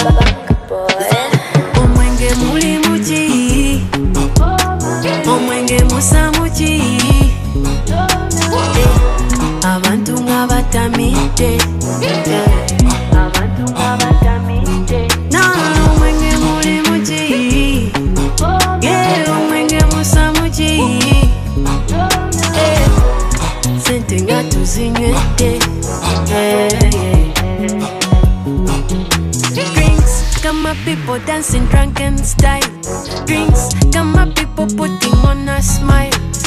Omwenge muli muki, omwenge musa muki, abantu nga batamidde, abantu nga batamidde. Omwenge muli muki, omwenge musa muki, sente nga tuzinywedde. Drinks, got my people dancing drunken style. Drinks, got my people putting on a smile.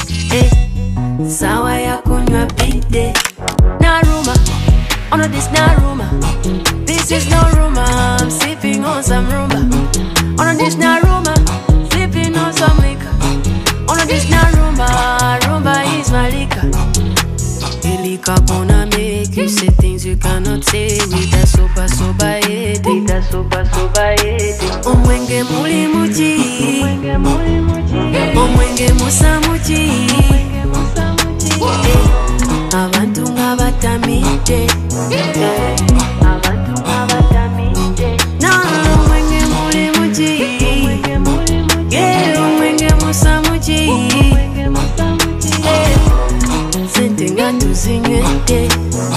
Sawa ya kunywa bide. Na rumor, oh no this na rumor. This is no rumor, I'm sipping on some rumor. Oh no this na rumor, sipping on some liquor. Oh no this na rumor, rumor is my liquor. Liquor gonna make you say things you cannot say with a soba soba head. With a soba soba head. Omwenge muli muki, omwenge musa muki, abantu nga batamidde, abantu nga batamidde. Omwenge muli muki, omwenge musa muki, sente nga tuzinywedde.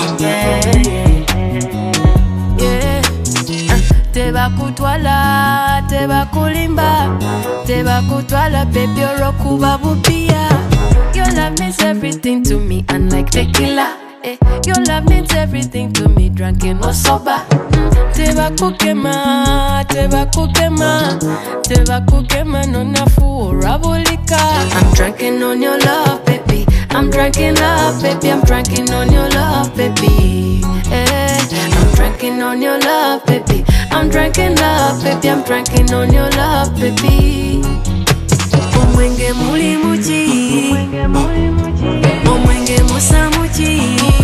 Tebakutwala, tebakulimba, tebakutwala baby orokuba bupiya. Your love means everything to me, unlike tequila. Your love means everything to me, drunken or sober. Tebakukema, tebakukema, tebakukema no nafu orabulika. I'm drunken on your love, baby. I'm drunken love, baby. I'm drunken on your love, baby. I'm drunken on your love, baby. I'm drunken love, baby. I'm drunken on your love, baby. Omwenge muli muki, omwenge musa muki,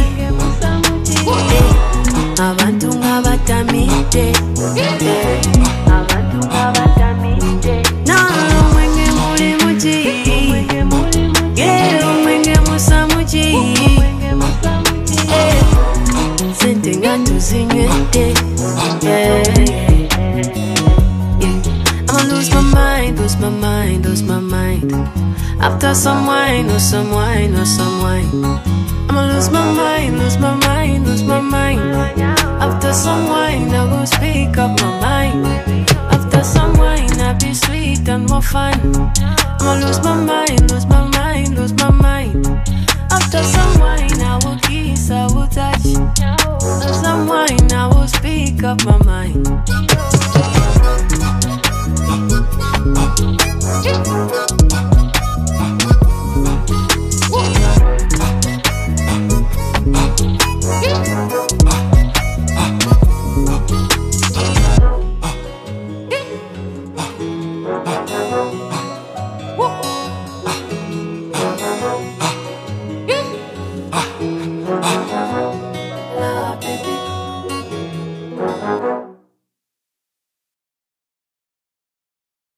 abantu nga batamidde, abantu nga batamidde. Omwenge muli muki, omwenge musa muki, sente nga tuzinywedde. I'ma lose my mind, lose my mind, lose my mind. After some wine, or some wine, or some wine. I'ma lose my mind, lose my mind, lose my mind. After some wine, I will speak up my mind. After some wine, I'll be sweet and more fun. I'ma lose my mind, lose my mind, lose my mind. After some wine, I will kiss, I will touch. After some wine, I will speak up my mind.